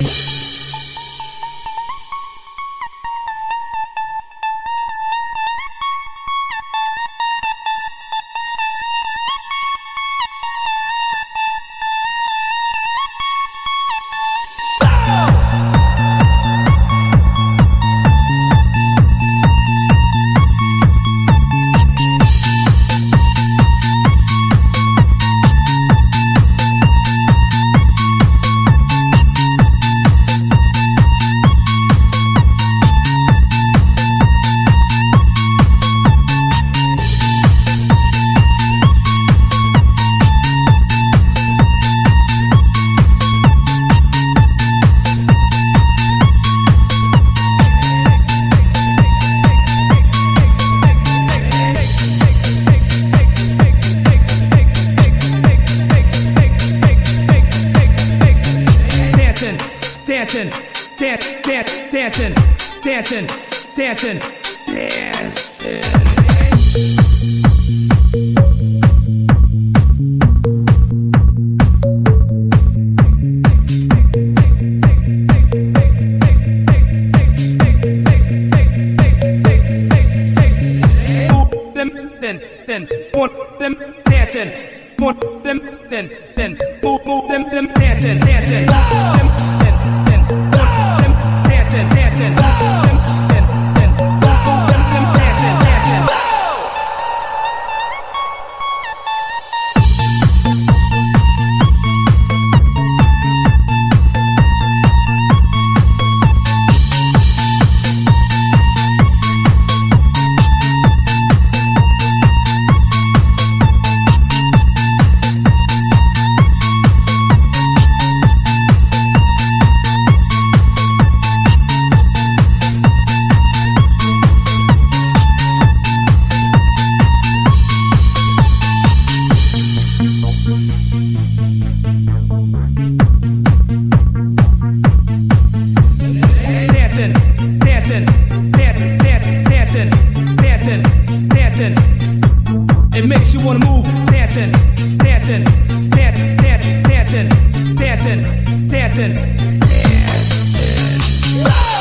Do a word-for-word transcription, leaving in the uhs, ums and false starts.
dancing, dance, dance, dancing, dancing, dancing, dancing. Then, then, want them dancing, want them, then, then, move, move them, them dancing, dancing, them, then, then, want them dancing, dancing, them, then, then, move, move them, them dancing, dancing. Dancing, dancing, dancing, dancing, dancing, dancing. It makes you wanna move. Dancing, dancing, dancing, dancing, dancing, dancing, dancing.